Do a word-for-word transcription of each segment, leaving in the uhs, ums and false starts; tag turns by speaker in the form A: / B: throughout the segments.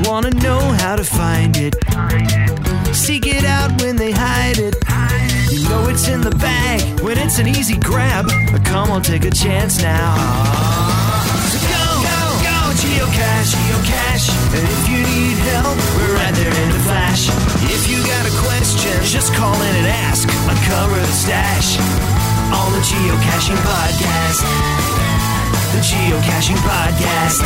A: wanna know how to find it. Seek it out when they hide it. You know it's in the bag when it's an easy grab. Come on, take a chance now. So go, go, go, geocache, geocache. And if you need help, we're right there in a flash. If you got a question, just call in and ask. Uncover the stash on the Geocaching Podcast. The Geocaching Podcast.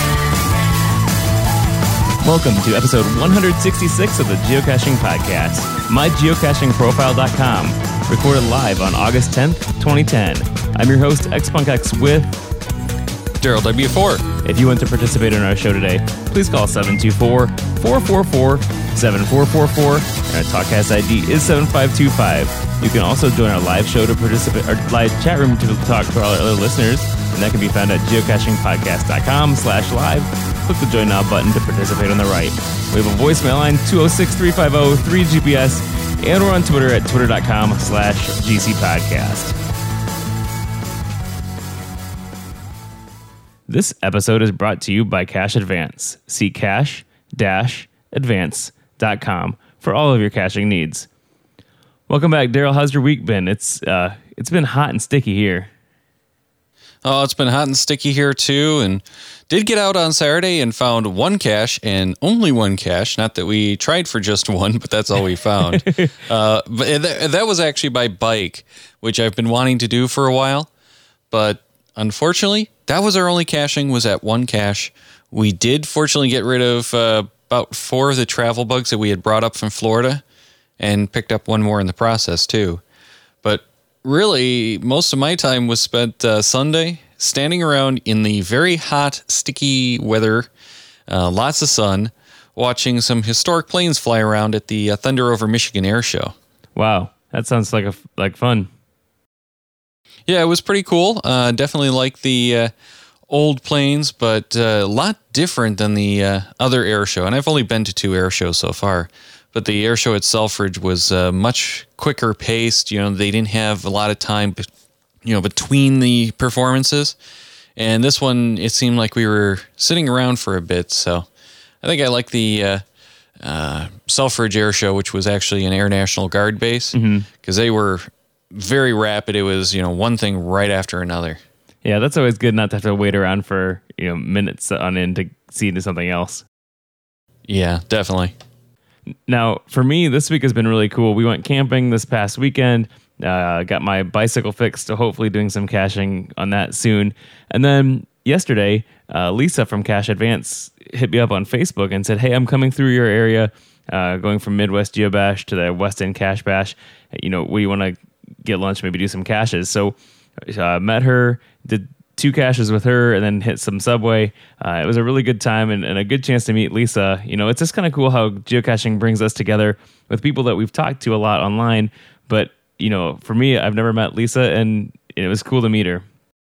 B: Welcome to episode one sixty-six of the Geocaching Podcast, my geocaching profile dot com, recorded live on August tenth, twenty ten. I'm your host, XPunkX, with
C: Daryl W four.
B: If you want to participate in our show today, please call seven two four, four four four, seven four four four, and our TalkCast I D is seven five two five. You can also join our live show to participate, our live chat room to talk to all our other listeners, and that can be found at geocaching podcast dot com slash live. Click the Join Now button to participate on the right. We have a voicemail line, two oh six, three five oh, three G P S, and we're on Twitter at twitter dot com slash G C podcast. This episode is brought to you by Cache Advance. See cache dash advance dot com for all of your caching needs. Welcome back, Daryl. How's your week been? It's uh, it's been hot and sticky here.
C: Oh, it's been hot and sticky here too, and did get out on Saturday and found one cache and only one cache. Not that we tried for just one, but that's all we found. uh, but that, that was actually by bike, which I've been wanting to do for a while. But unfortunately, that was our only caching, was at one cache. We did fortunately get rid of uh, about four of the travel bugs that we had brought up from Florida, and picked up one more in the process too. But really, most of my time was spent uh, Sunday standing around in the very hot, sticky weather, uh, lots of sun, watching some historic planes fly around at the uh, Thunder Over Michigan Air Show.
B: Wow, that sounds like a, like fun.
C: Yeah, it was pretty cool. Uh, definitely like the uh, old planes, but uh, a lot different than the uh, other air show. And I've only been to two air shows so far. But the air show at Selfridge was uh, much quicker paced. You know, they didn't have a lot of time, you know, between the performances. And this one, it seemed like we were sitting around for a bit. So I think I like the uh, uh, Selfridge air show, which was actually an Air National Guard base, because mm-hmm. they were very rapid. It was, you know, one thing right after another.
B: Yeah, that's always good not to have to wait around for, you know, minutes on end to see into something else.
C: Yeah, definitely.
B: Now, for me, this week has been really cool. We went camping this past weekend, uh, got my bicycle fixed, so hopefully doing some caching on that soon. And then yesterday, uh, Lisa from Cache Advance hit me up on Facebook and said, hey, I'm coming through your area, uh, going from Midwest Geobash to the West End Cache Bash. You know, we want to get lunch, maybe do some caches. So I uh, met her, did two caches with her, and then hit some Subway. Uh, it was a really good time and, and a good chance to meet Lisa. You know, it's just kind of cool how geocaching brings us together with people that we've talked to a lot online. But, you know, for me, I've never met Lisa, and it was cool to meet her.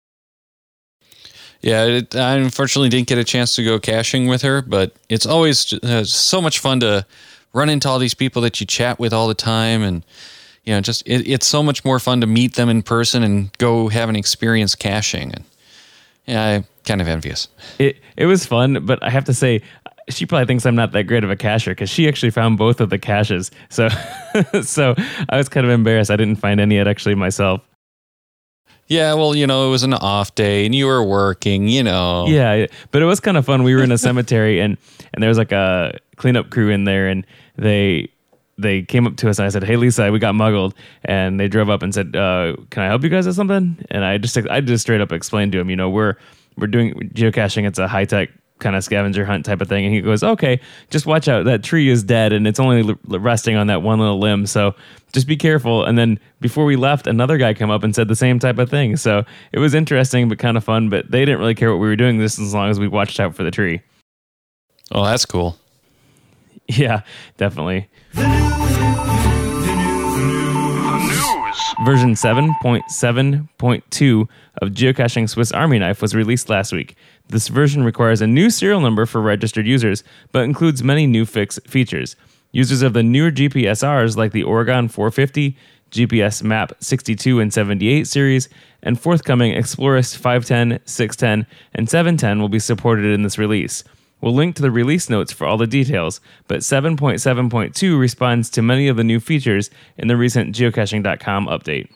C: Yeah, it, I unfortunately didn't get a chance to go caching with her, but it's always uh, so much fun to run into all these people that you chat with all the time. And, you know, just it, it's so much more fun to meet them in person and go have an experience caching. And yeah, I'm kind of envious.
B: It it was fun, but I have to say, she probably thinks I'm not that great of a cacher because she actually found both of the caches. So, so I was kind of embarrassed. I didn't find any yet actually myself.
C: Yeah, well, you know, it was an off day and you were working, you know.
B: Yeah, but it was kind of fun. We were in a cemetery and, and there was like a cleanup crew in there, and they they came up to us and I said, hey, Lisa, we got muggled. And they drove up and said, uh, can I help you guys with something? And I just I just straight up explained to him, you know, we're we're doing geocaching. It's a high-tech kind of scavenger hunt type of thing. And he goes, okay, just watch out. That tree is dead and it's only l- resting on that one little limb. So just be careful. And then before we left, another guy came up and said the same type of thing. So it was interesting, but kind of fun. But they didn't really care what we were doing just as long as we watched out for the tree.
C: Oh, that's cool.
B: Yeah, definitely.
D: The news. The news.
B: Version seven point seven point two of Geocaching Swiss Army Knife was released last week. This version requires a new serial number for registered users, but includes many new fix features. Users of the newer G P S Rs like the Oregon four fifty, G P S Map sixty-two and seventy-eight series, and forthcoming Explorist five ten, six ten, and seven ten will be supported in this release. We'll link to the release notes for all the details, but seven point seven point two responds to many of the new features in the recent geocaching dot com update.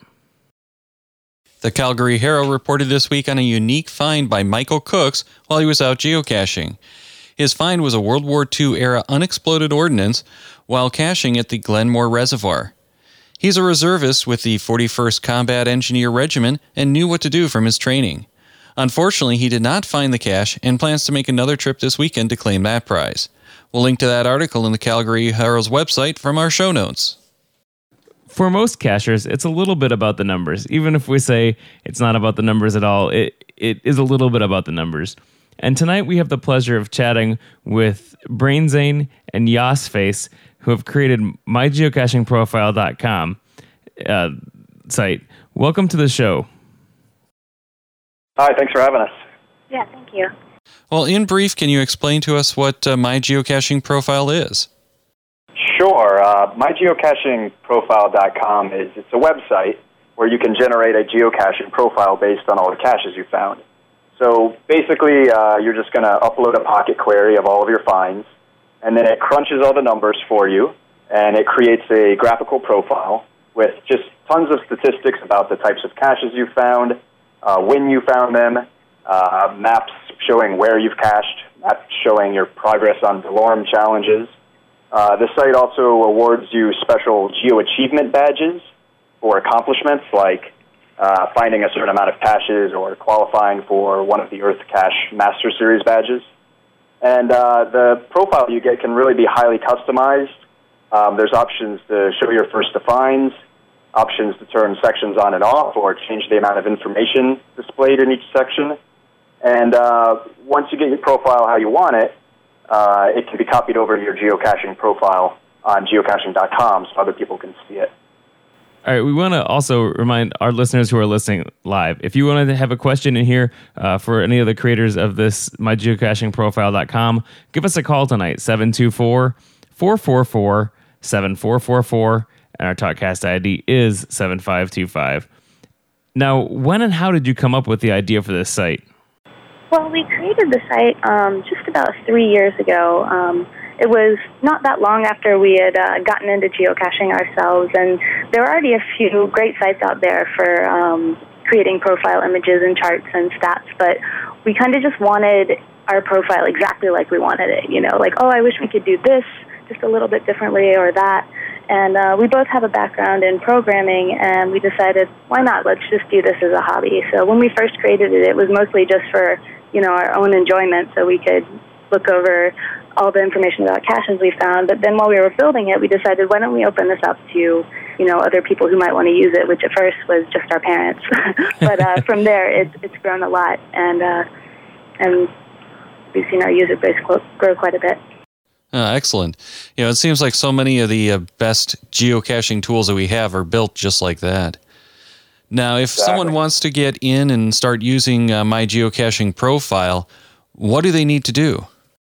C: The Calgary Herald reported this week on a unique find by Michael Cooks while he was out geocaching. His find was a World War Two era unexploded ordnance while caching at the Glenmore Reservoir. He's a reservist with the forty-first Combat Engineer Regiment and knew what to do from his training. Unfortunately, he did not find the cache and plans to make another trip this weekend to claim that prize. We'll link to that article in the Calgary Herald's website from our show notes.
B: For most cachers, it's a little bit about the numbers. Even if we say it's not about the numbers at all, it it is a little bit about the numbers. And tonight we have the pleasure of chatting with Brainzane and Yosface, who have created my geocaching profile dot com uh, site. Welcome to the show.
E: Hi, thanks for having us.
F: Yeah, thank you.
C: Well, in brief, can you explain to us what uh, My Geocaching Profile is?
E: Sure. Uh, my geocaching profile dot com is it's a website where you can generate a geocaching profile based on all the caches you found. So basically, uh, you're just going to upload a pocket query of all of your finds, and then it crunches all the numbers for you, and it creates a graphical profile with just tons of statistics about the types of caches you found, uh, when you found them, uh, maps showing where you've cached, maps showing your progress on DeLorme challenges. Uh, the site also awards you special geo-achievement badges for accomplishments like uh, finding a certain amount of caches or qualifying for one of the Earth Cache Master Series badges. And uh, the profile you get can really be highly customized. Um, there's options to show your first to finds, options to turn sections on and off, or change the amount of information displayed in each section. And uh, once you get your profile how you want it, uh, it can be copied over to your geocaching profile on geocaching dot com so other people can see it.
B: All right, we want to also remind our listeners who are listening live, if you want to have a question in here uh, for any of the creators of this my geocaching profile dot com, give us a call tonight, seven two four, four four four, seven four four four, and our TalkCast I D is seven five two five. Now, when and how did you come up with the idea for this site?
F: Well, we created the site um, just about three years ago. Um, it was not that long after we had uh, gotten into geocaching ourselves, and there were already a few great sites out there for um, creating profile images and charts and stats, but we kind of just wanted our profile exactly like we wanted it, you know, like, oh, I wish we could do this just a little bit differently or that. And uh, we both have a background in programming, and we decided, why not? Let's just do this as a hobby. So when we first created it, it was mostly just for, you know, our own enjoyment, so we could look over all the information about caches we found. But then while we were building it, we decided, why don't we open this up to, you know, other people who might want to use it, which at first was just our parents. But uh, from there, it, it's grown a lot, and uh, and we've seen our user base grow quite a bit.
C: Uh, excellent. You know, it seems like so many of the uh, best geocaching tools that we have are built just like that. Now, if
E: Exactly.
C: someone wants to get in and start using uh, My Geocaching Profile, what do they need to do?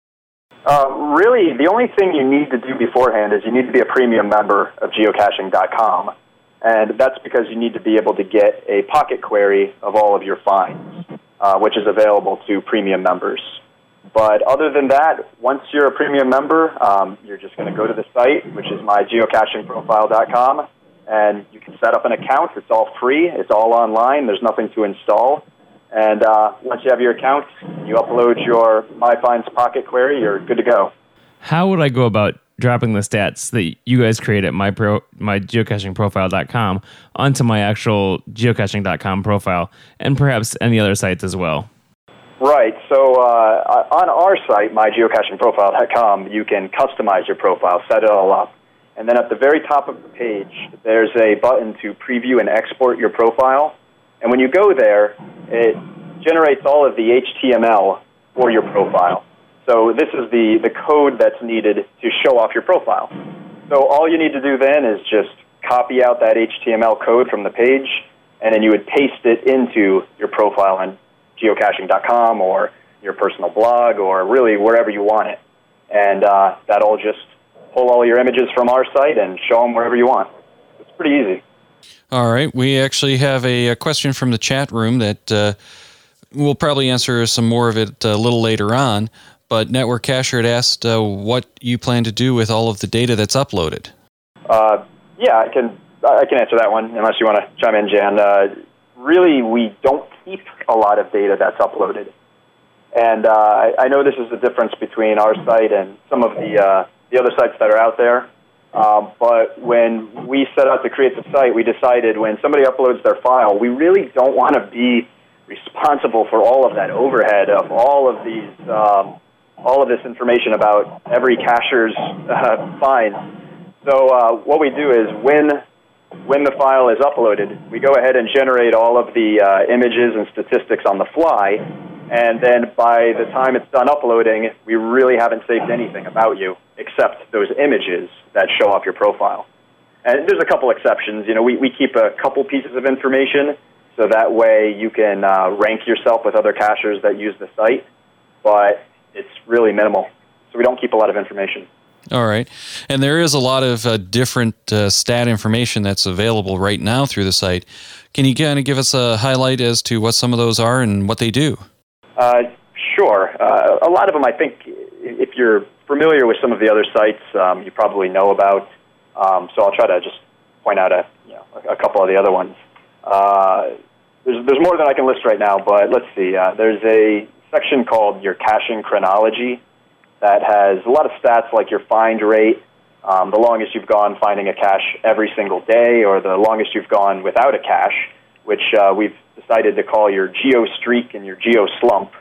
E: Uh, really, the only thing you need to do beforehand is you need to be a premium member of geocaching dot com. And that's because you need to be able to get a pocket query of all of your finds, uh, which is available to premium members. But other than that, once you're a premium member, um, you're just going to go to the site, which is my geocaching profile dot com, and you can set up an account. It's all free. It's all online. There's nothing to install. And uh, once you have your account, you upload your MyFinds pocket query, you're good to go.
B: How would I go about dropping the stats that you guys create at my pro, my geocaching profile dot com onto my actual geocaching dot com profile, and perhaps any other sites as well?
E: Right. So uh, on our site, my geocaching profile dot com, you can customize your profile, set it all up. And then at the very top of the page, there's a button to preview and export your profile. And when you go there, it generates all of the H T M L for your profile. So this is the, the code that's needed to show off your profile. So all you need to do then is just copy out that H T M L code from the page, and then you would paste it into your profile on geocaching dot com or your personal blog or really wherever you want it. And uh, that'll just pull all your images from our site and show them wherever you want. It's pretty easy.
C: All right. We actually have a, a question from the chat room that uh, we'll probably answer some more of it a little later on. but Network Cacher had asked uh, what you plan to do with all of the data that's uploaded.
E: Uh, yeah, I can I can answer that one, unless you want to chime in, Jan. Uh, really, we don't keep a lot of data that's uploaded. And uh, I, I know this is the difference between our site and some of the, uh, the other sites that are out there. Um, but when we set out to create the site, we decided when somebody uploads their file, we really don't want to be responsible for all of that overhead of all of these, um, all of this information about every cacher's uh, finds. So uh, what we do is when when the file is uploaded, we go ahead and generate all of the uh, images and statistics on the fly, and then by the time it's done uploading, we really haven't saved anything about you except those images that show up your profile. And there's a couple exceptions. You know, we, we keep a couple pieces of information so that way you can uh, rank yourself with other cachers that use the site, but it's really minimal. So we don't keep a lot of information.
C: All right. And there is a lot of uh, different uh, stat information that's available right now through the site. Can you kind of give us a highlight as to what some of those are and what they do?
E: Uh, sure. Uh, a lot of them, I think, if you're familiar with some of the other sites, um, you probably know about. Um, so I'll try to just point out a, you know, a couple of the other ones. Uh, there's, there's more than I can list right now, but let's see. Uh, there's a section called your caching chronology that has a lot of stats like your find rate, um, the longest you've gone finding a cache every single day, or the longest you've gone without a cache, which uh, we've decided to call your geo streak and your geo slump.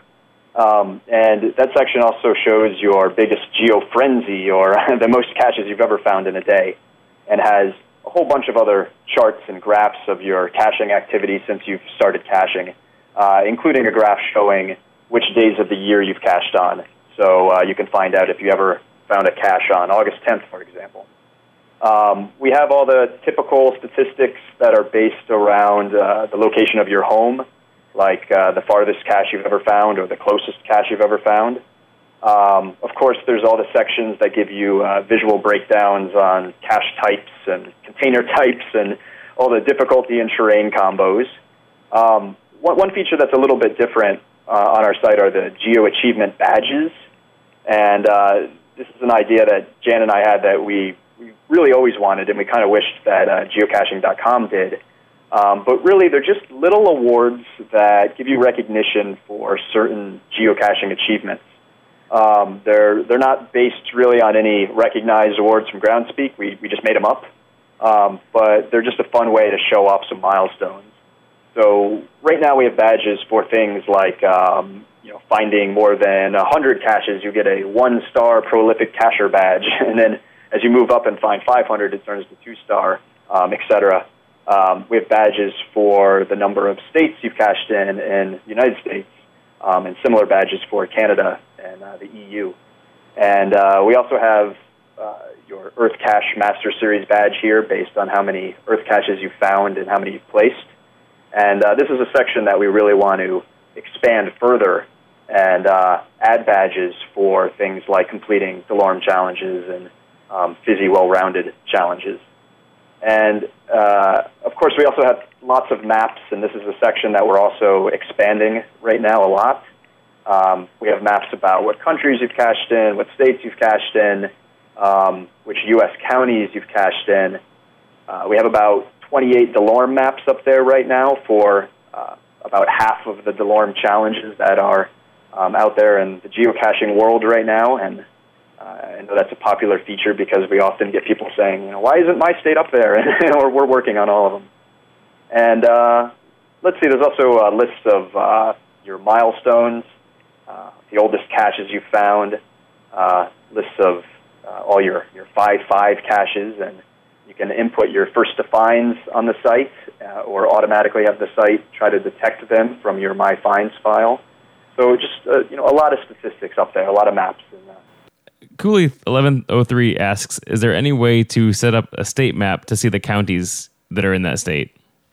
E: Um, and that section also shows your biggest geo frenzy, or the most caches you've ever found in a day, and has a whole bunch of other charts and graphs of your caching activity since you've started caching, uh, including a graph showing which days of the year you've cached on. So uh, you can find out if you ever found a cache on August tenth, for example. Um, we have all the typical statistics that are based around uh, the location of your home, like uh, the farthest cache you've ever found or the closest cache you've ever found. Um, of course, there's all the sections that give you uh, visual breakdowns on cache types and container types and all the difficulty and terrain combos. Um, one, one feature that's a little bit different uh, on our site are the geo achievement badges. And uh, this is an idea that Jan and I had that we, we really always wanted, and we kind of wished that uh, geocaching dot com did. Um, but really, they're just little awards that give you recognition for certain geocaching achievements. Um, they're they're not based really on any recognized awards from Groundspeak. We we just made them up, um, but they're just a fun way to show off some milestones. So right now we have badges for things like um, you know finding more than a hundred caches, you get a one-star prolific cacher badge, and then as you move up and find five hundred, it turns to two-star, um, et cetera. Um, we have badges for the number of states you've cached in in the United States, um, and similar badges for Canada and uh, the E U. And uh, we also have uh, your Earth Cache Master Series badge here based on how many Earth caches you've found and how many you've placed. And uh, this is a section that we really want to expand further and uh, add badges for things like completing DeLorme challenges and um, Fizzy Well-Rounded challenges. And, uh, of course, we also have lots of maps, and this is a section that we're also expanding right now a lot. Um, we have maps about what countries you've cached in, what states you've cached in, um, which U S counties you've cached in. Uh, we have about twenty-eight DeLorme maps up there right now for uh, about half of the DeLorme challenges that are um, out there in the geocaching world right now, and Uh, I know that's a popular feature because we often get people saying, you know, why isn't my state up there? And we're, we're working on all of them. And uh, let's see, there's also a list of uh, your milestones, uh, the oldest caches you've found, uh, lists of uh, all your, your five five caches, and you can input your first to finds on the site uh, or automatically have the site try to detect them from your My Finds file. So just, uh, you know, a lot of statistics up there, a lot of maps. And, uh,
B: Cooley eleven oh three asks, is there any way to set up a state map to see the counties that are in that state?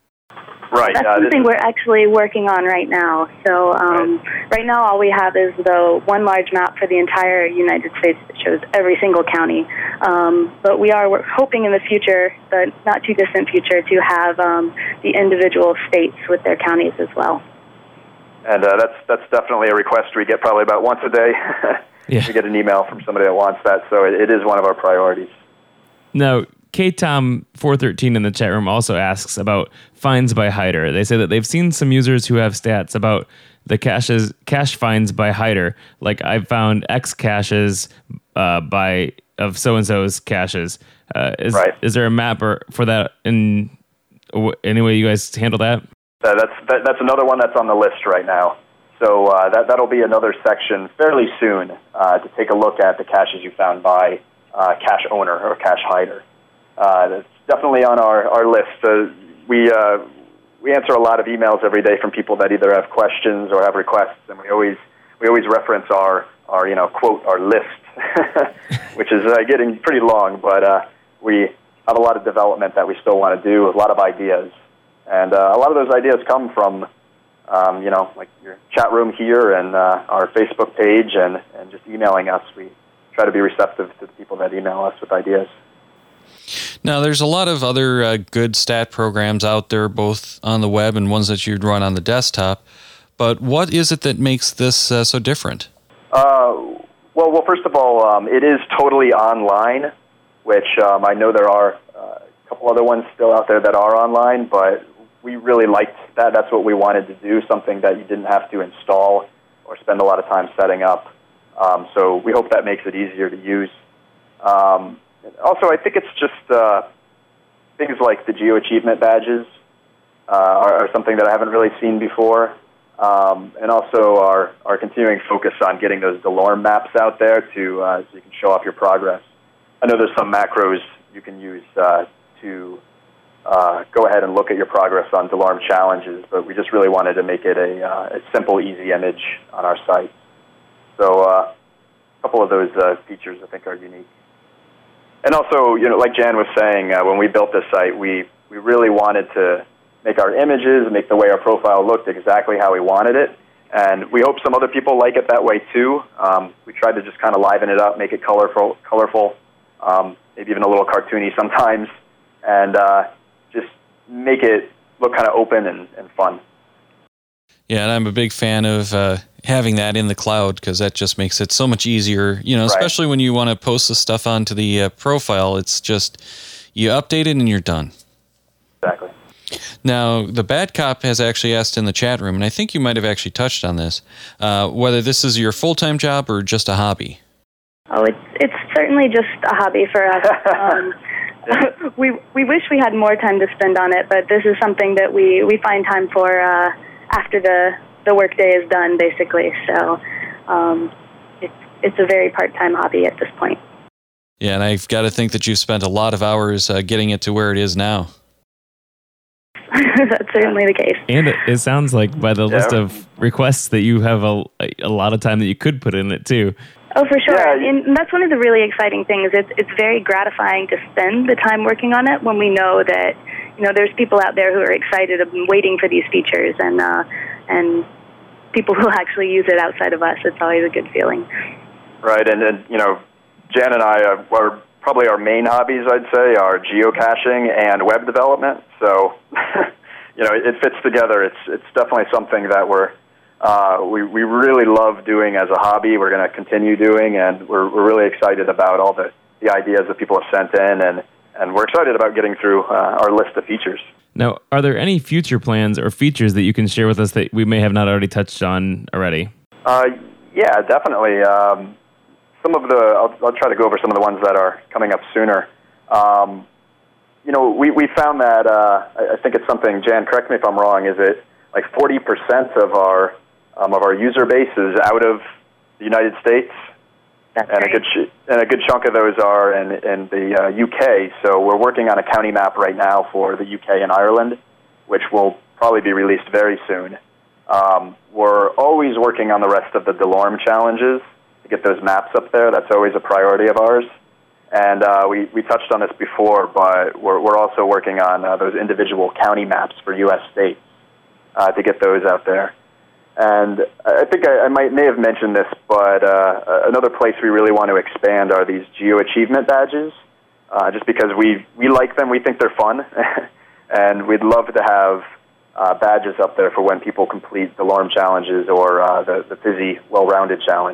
E: Right.
F: That's
E: uh,
F: something we're actually working on right now. So um, right. right now all we have is the one large map for the entire United States that shows every single county. Um, but we are hoping in the future, the not too distant future, to have um, the individual states with their counties as well.
E: And uh, that's that's definitely a request we get probably about once a day.
B: Yeah.
E: we get an email from somebody that wants that. So it, it is one of our priorities.
B: Now, K Tom four thirteen in the chat room also asks about fines by hider. They say that they've seen some users who have stats about the caches, cache fines by hider. Like I've found X caches uh, by of so and so's caches. Uh, is
E: Right.
B: is there a map or for that in any way you guys handle that?
E: Uh, that's that, that's another one that's on the list right now. So uh, that that'll be another section fairly soon uh, to take a look at the caches you found by uh, cache owner or cache hider. Uh, that's definitely on our our list. Uh, we uh, we answer a lot of emails every day from people that either have questions or have requests, and we always we always reference our our you know quote our list, which is uh, getting pretty long, but uh, we have a lot of development that we still want to do, a lot of ideas. And uh, a lot of those ideas come from, um, you know, like your chat room here and uh, our Facebook page and, and just emailing us. We try to be receptive to the people that email us with ideas.
C: Now, there's a lot of other uh, good stat programs out there, both on the web and ones that you'd run on the desktop. But what is it that makes this uh, so different?
E: Uh, well, well, first of all, um, it is totally online, which um, I know there are uh, a couple other ones still out there that are online, but we really liked that. That's what we wanted to do, something that you didn't have to install or spend a lot of time setting up. Um, so we hope that makes it easier to use. Um, also, I think it's just uh, things like the geo-achievement badges uh, are, are something that I haven't really seen before. Um, and also our, our continuing focus on getting those DeLorme maps out there to uh, so you can show off your progress. I know there's some macros you can use uh, to uh, go ahead and look at your progress on DeLorme challenges, but we just really wanted to make it a, uh, a simple, easy image on our site. So uh, a couple of those uh, features I think are unique. And also, you know, like Jan was saying, uh, when we built this site, we, we really wanted to make our images, make the way our profile looked exactly how we wanted it. And we hope some other people like it that way too. Um, we tried to just kind of liven it up, make it colorful, colorful, um, maybe even a little cartoony sometimes, and uh, just make it look kind of open and, and fun.
C: Yeah, and I'm a big fan of uh, having that in the cloud because that just makes it so much easier, you know,
E: Right.
C: especially when you want to post the stuff onto the uh, profile. It's just, you update it and you're done.
E: Exactly.
C: Now, the Bad Cop has actually asked in the chat room, and I think you might have actually touched on this, uh, whether this is your full-time job or just a hobby.
F: Oh, it's it's certainly just a hobby for us. Um, we we wish we had more time to spend on it, but this is something that we, we find time for uh, after the the work day is done, basically. So um, it's it's a very part-time hobby at this point.
C: Yeah, and I've got to think that you've spent a lot of hours uh, getting it to where it is now.
F: That's certainly the case.
B: And it, it sounds like by the
E: Yeah.
B: list of requests that you have a, a lot of time that you could put in it too.
F: Oh, for sure.
E: Yeah, you-
F: And that's one of the really exciting things. It's it's very gratifying to spend the time working on it when we know that, you know, there's people out there who are excited and waiting for these features, and uh, and people who actually use it outside of us. It's always a good feeling.
E: Right, and, and you know, Jan and I uh, are probably our main hobbies, I'd say, are geocaching and web development. So, you know, it, it fits together. It's it's definitely something that we're uh, we we really love doing as a hobby. We're going to continue doing, and we're we're really excited about all the, the ideas that people have sent in, and and we're excited about getting through uh, our list of features.
B: Now, are there any future plans or features that you can share with us that we may have not already touched on already?
E: Uh, yeah, definitely. Um, some of the I'll, I'll try to go over some of the ones that are coming up sooner. Um, you know, we, we found that uh, I, I think it's something. Jan, correct me if I'm wrong. Is it like forty percent of our um, of our user base is out of the United States,
F: That's
E: and
F: right.
E: a good ch- and a good chunk of those are in in the uh, U K. So we're working on a county map right now for the U K and Ireland, which will probably be released very soon. Um, we're always working on the rest of the DeLorme challenges to get those maps up there. That's always a priority of ours. And uh, we, we touched on this before, but we're, we're also working on uh, those individual county maps for U S states uh, to get those out there. And I think I, I might may have mentioned this, but uh, another place we really want to expand are these geo-achievement badges, uh, just because we, we like them. We think they're fun, and we'd love to have uh, badges up there for when people complete the DeLorme challenges or uh, the, the Fizzy well-rounded challenges.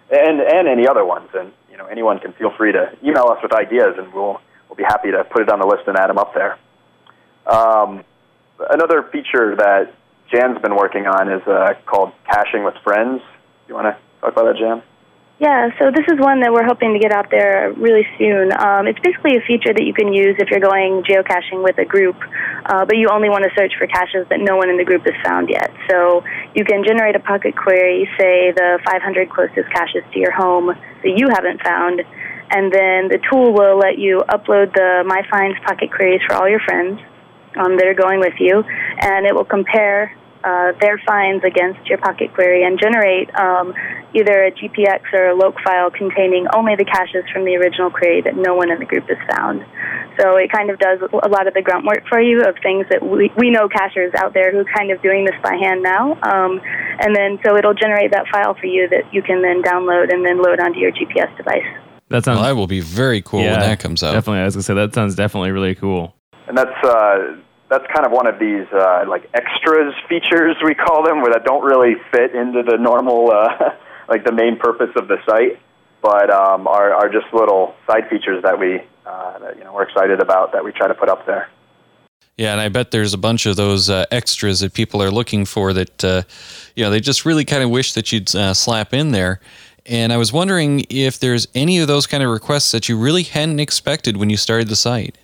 E: and and any other ones. And you know, anyone can feel free to email us with ideas, and we'll we'll be happy to put it on the list and add them up there. Um, another feature that Jan's been working on is uh, called Caching with Friends. You want to talk about that, Jan?
F: Yeah, so this is one that we're hoping to get out there really soon. Um, it's basically a feature that you can use if you're going geocaching with a group, uh, but you only want to search for caches that no one in the group has found yet. So you can generate a pocket query, say the five hundred closest caches to your home that you haven't found, and then the tool will let you upload the My Finds pocket queries for all your friends um, that are going with you, and it will compare Uh, their finds against your pocket query and generate um, either a G P X or a loc file containing only the caches from the original query that no one in the group has found. So it kind of does a lot of the grunt work for you of things that we, we know cachers out there who are kind of doing this by hand now. Um, and then so it'll generate that file for you that you can then download and then load onto your G P S device.
B: That sounds.
C: Well, that will be very cool
B: yeah,
C: when that comes out.
B: Definitely, I was gonna say that sounds definitely really cool.
E: And that's uh, that's kind of one of these uh, like extras features we call them, where that don't really fit into the normal uh, like the main purpose of the site, but um, are are just little side features that we uh, that, you know we're excited about that we try to put up there.
C: Yeah, and I bet there's a bunch of those uh, extras that people are looking for that uh, you know they just really kind of wish that you'd uh, slap in there. And I was wondering if there's any of those kind of requests that you really hadn't expected when you started the site.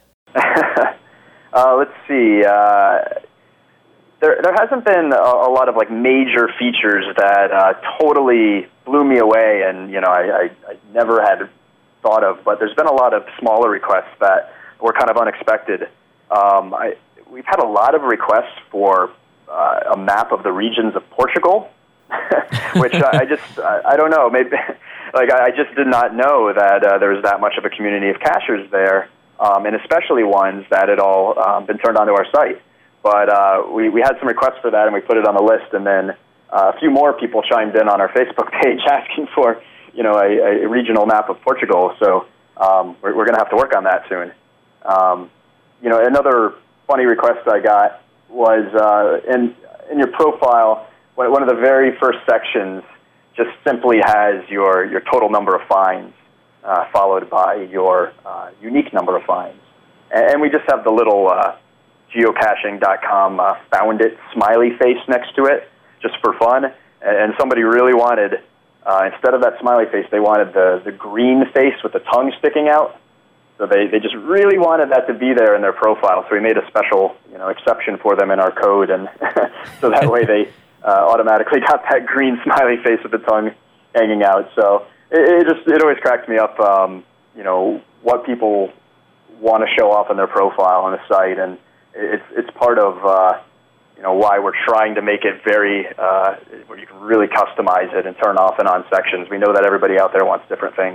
E: Uh, let's see. Uh, there, there hasn't been a, a lot of like major features that uh, totally blew me away, and you know, I, I, I never had thought of. But there's been a lot of smaller requests that were kind of unexpected. Um, I, we've had a lot of requests for uh, a map of the regions of Portugal, which I, I just I, I don't know. Maybe like I, I just did not know that uh, there was that much of a community of cachers there. Um, and especially ones that had all um, been turned onto our site. But uh, we, we had some requests for that, and we put it on the list. And then uh, a few more people chimed in on our Facebook page asking for, you know, a, a regional map of Portugal. So um, we're, we're going to have to work on that soon. Um, you know, another funny request I got was uh, in in your profile. One of the very first sections just simply has your your total number of finds. Uh, followed by your uh, unique number of finds. And, and we just have the little uh, geocaching dot com uh, found it smiley face next to it, just for fun. And, and somebody really wanted, uh, instead of that smiley face, they wanted the, the green face with the tongue sticking out. So they, they just really wanted that to be there in their profile. So we made a special you know exception for them in our code, and so that way they uh, automatically got that green smiley face with the tongue hanging out. So It, it just it always cracks me up, um, you know, what people want to show off on their profile on the site, and it's it's part of uh, you know why we're trying to make it very uh, where you can really customize it and turn off and on sections. We know that everybody out there wants different things.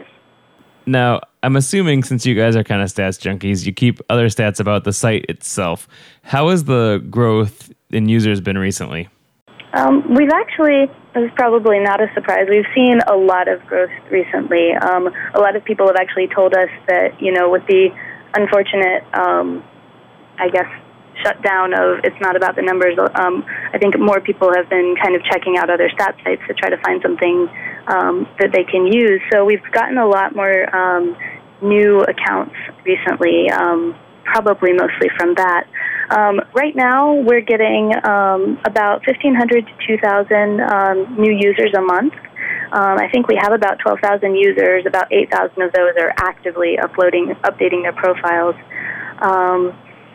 B: Now, I'm assuming since you guys are kind of stats junkies, you keep other stats about the site itself. How has the growth in users been recently?
F: Um, we've actually, this is probably not a surprise, we've seen a lot of growth recently. Um, a lot of people have actually told us that, you know, with the unfortunate, um, I guess, shutdown of it's not about the numbers, um, I think more people have been kind of checking out other stat sites to try to find something um, that they can use. So we've gotten a lot more um, new accounts recently, um, probably mostly from that. Um, right now, we're getting um, about fifteen hundred to two thousand um, new users a month. Um, I think we have about twelve thousand users. About eight thousand of those are actively uploading, updating their profiles. Um,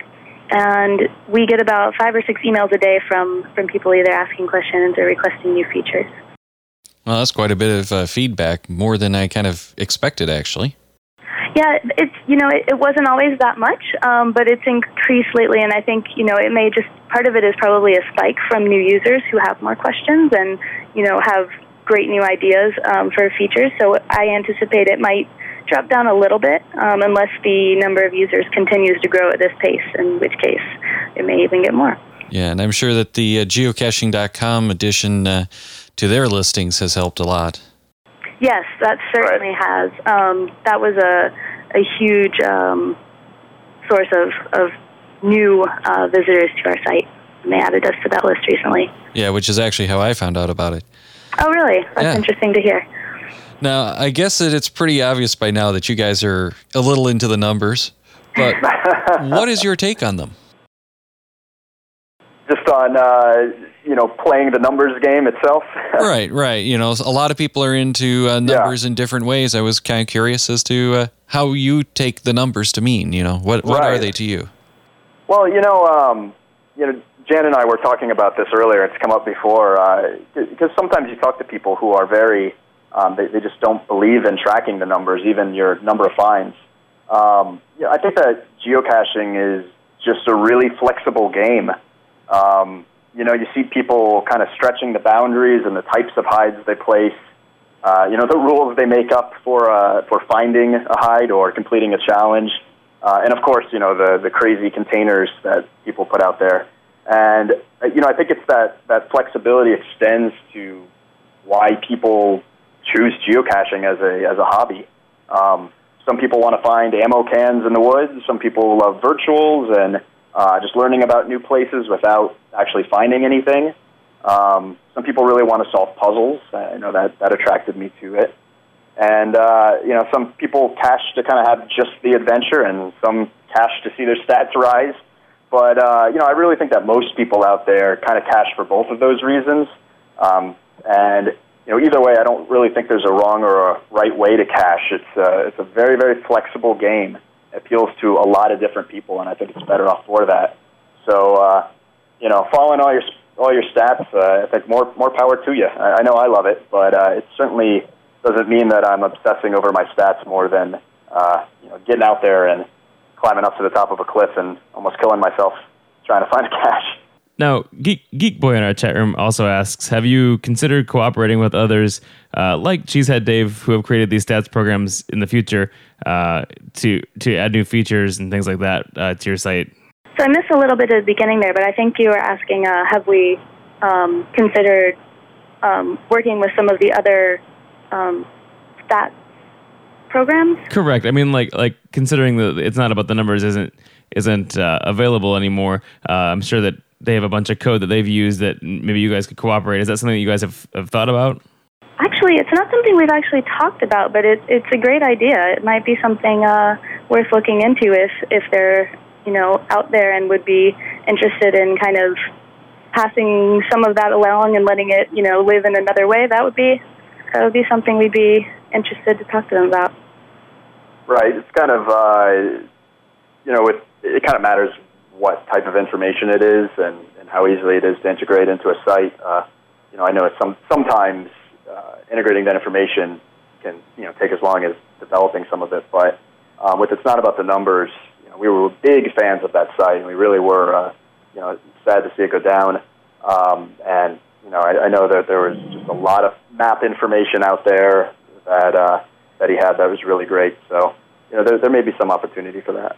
F: and we get about five or six emails a day from, from people either asking questions or requesting new features.
C: Well, that's quite a bit of uh, feedback, more than I kind of expected, actually.
F: Yeah, it's, you know, it, it wasn't always that much, um, but it's increased lately, and I think, you know, it may just, part of it is probably a spike from new users who have more questions and, you know, have great new ideas um, for features, so I anticipate it might drop down a little bit um, unless the number of users continues to grow at this pace, in which case it may even get more.
C: Yeah, and I'm sure that the uh, geocaching dot com addition uh, to their listings has helped a lot.
F: Yes, that certainly right. has. Um, that was a a huge um, source of, of new uh, visitors to our site. And they added us to that list recently.
C: Yeah, which is actually how I found out about it.
F: Oh, really? That's
C: yeah.
F: interesting to hear.
C: Now, I guess that it's pretty obvious by now that you guys are a little into the numbers, but what is your take on them?
E: Just on, uh, you know, playing the numbers game itself.
C: Right, right. You know, a lot of people are into uh, numbers yeah. in different ways. I was kind of curious as to uh, how you take the numbers to mean. You know, what what
E: right.
C: are they to you?
E: Well, you know, um, you know, Jan and I were talking about this earlier. It's come up before because uh, sometimes you talk to people who are very, um, they, they just don't believe in tracking the numbers, even your number of finds. Um, yeah, I think that geocaching is just a really flexible game. Um, you know, you see people kind of stretching the boundaries and the types of hides they place. Uh, you know, the rules they make up for uh, for finding a hide or completing a challenge. Uh, and, of course, you know, the, the crazy containers that people put out there. And, uh, you know, I think it's that, that flexibility extends to why people choose geocaching as a as a hobby. Um, some people want to find ammo cans in the woods. Some people love virtuals and uh, just learning about new places without actually finding anything. Um, some people really want to solve puzzles. I know that, that attracted me to it. And, uh, you know, some people cache to kind of have just the adventure, and some cache to see their stats rise. But, uh, you know, I really think that most people out there kind of cache for both of those reasons. Um, and, you know, either way, I don't really think there's a wrong or a right way to cache. It's, uh, it's a very, very flexible game. It appeals to a lot of different people, and I think it's better off for that. So, uh, you know, following all your all your stats, uh, I think more more power to you. I, I know I love it, but uh, it certainly doesn't mean that I'm obsessing over my stats more than uh, you know, getting out there and climbing up to the top of a cliff and almost killing myself trying to find a cache.
B: Now, Geek, Geek Boy in our chat room also asks, have you considered cooperating with others uh, like Cheesehead Dave, who have created these stats programs in the future uh, to to add new features and things like that uh, to your site?
F: So I missed a little bit at the beginning there, but I think you were asking, uh, have we um, considered um, working with some of the other um, stats programs?
B: Correct. I mean, like like considering that it's not about the numbers isn't isn't uh, available anymore. Uh, I'm sure that they have a bunch of code that they've used that maybe you guys could cooperate. Is that something that you guys have, have thought about?
F: Actually, it's not something we've actually talked about, but it, it's a great idea. It might be something uh, worth looking into if if they're, you know, out there and would be interested in kind of passing some of that along and letting it, you know, live in another way. That would be that would be something we'd be interested to talk to them about.
E: Right. It's kind of, uh, you know, it, it kind of matters what type of information it is and, and how easily it is to integrate into a site. Uh, you know, I know it's some sometimes uh, integrating that information can, you know, take as long as developing some of it. But um, with It's Not About the Numbers, you know, we were big fans of that site, and we really were, uh, you know, sad to see it go down. Um, and you know, I, I know that there was just a lot of map information out there that uh, that he had that was really great. So, you know, there, there may be some opportunity for that.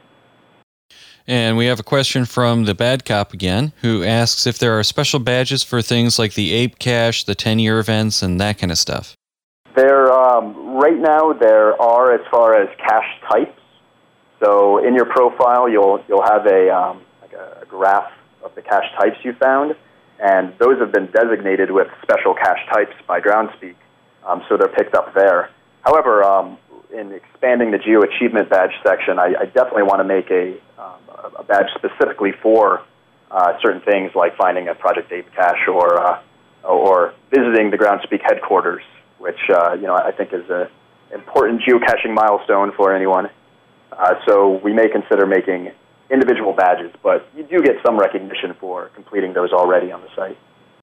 C: And we have a question from the Bad Cop again, who asks if there are special badges for things like the Ape Cache, the ten-year events, and that kind of stuff.
E: There, um, right now, there are as far as cache types. So in your profile, you'll you'll have a um, like a, a graph of the cache types you found, and those have been designated with special cache types by Groundspeak, um, so they're picked up there. However, um, in expanding the Geo Achievement Badge section, I, I definitely want to make a um, a badge specifically for uh, certain things like finding a Project Ape cache or uh, or visiting the Groundspeak headquarters, which uh, you know I think is an important geocaching milestone for anyone. Uh, so we may consider making individual badges, but you do get some recognition for completing those already on the site.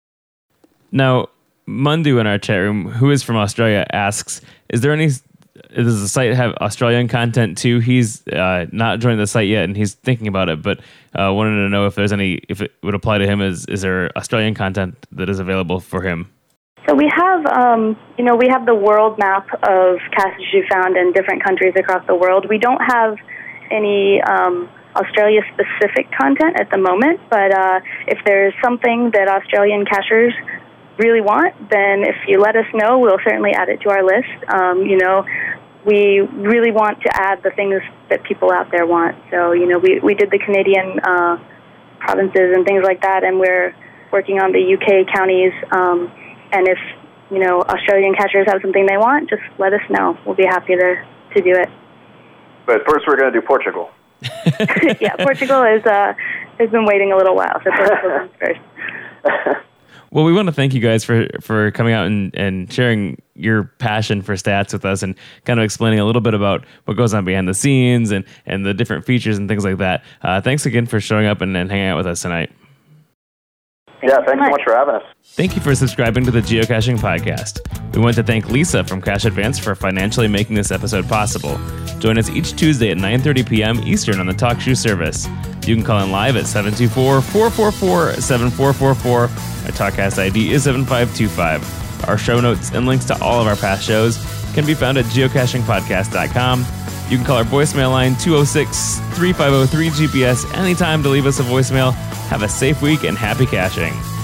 B: Now, Mundu in our chat room, who is from Australia, asks, is there any... Does the site have Australian content too? He's uh, not joined the site yet, and he's thinking about it, but uh, wanted to know if there's any, if it would apply to him. Is is there Australian content that is available for him?
F: So we have, um, you know, we have the world map of caches you found in different countries across the world. We don't have any um, Australia-specific content at the moment, but uh, if there's something that Australian cachers really want, then if you let us know, we'll certainly add it to our list. Um, you know, we really want to add the things that people out there want. So, you know, we, we did the Canadian uh, provinces and things like that, and we're working on the U K counties. Um, and if you know, Australian cachers have something they want, just let us know. We'll be happy to, to do it.
E: But first, we're going to do Portugal.
F: Yeah, Portugal is uh, has been waiting a little while, so Portugal comes first.
B: Well, we want to thank you guys for, for coming out and, and sharing your passion for stats with us and kind of explaining a little bit about what goes on behind the scenes and, and the different features and things like that. Uh, thanks again for showing up and, and hanging out with us tonight.
E: Yeah, thanks so much for having us.
B: Thank you for subscribing to the Geocaching Podcast. We want to thank Lisa from Cache Advance for financially making this episode possible. Join us each Tuesday at nine thirty p.m. Eastern on the TalkShoe service. You can call in live at seven two four, four four four, seven four four four. Our TalkCast I D is seven five two five. Our show notes and links to all of our past shows can be found at geocaching podcast dot com. You can call our voicemail line two oh six, three five oh, three G P S anytime to leave us a voicemail. Have a safe week and happy caching.